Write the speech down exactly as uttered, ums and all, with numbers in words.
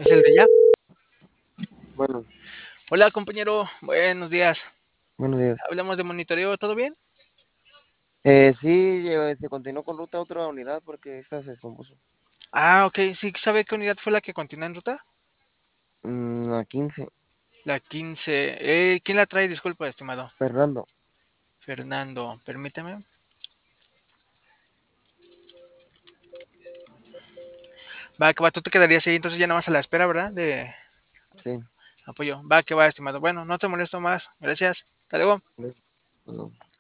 ¿Es el de ya? Bueno, Hola, compañero. Buenos días. buenos días. Hablamos de monitoreo, ¿todo bien? Eh, sí, eh, se continuó con ruta a otra unidad porque esta se descompuso. Ah, ok. ¿Sí sabe qué unidad fue la que continúa en ruta? Mm, a quince. La quince. Eh, ¿quién la trae? Disculpa, estimado. Fernando. Fernando, permíteme. Va, que va, tú te quedarías ahí, entonces ya nada más a la espera, ¿verdad? De Sí. apoyo. Va, que va, estimado. Bueno, no te molesto más. Gracias. Hasta luego. Sí.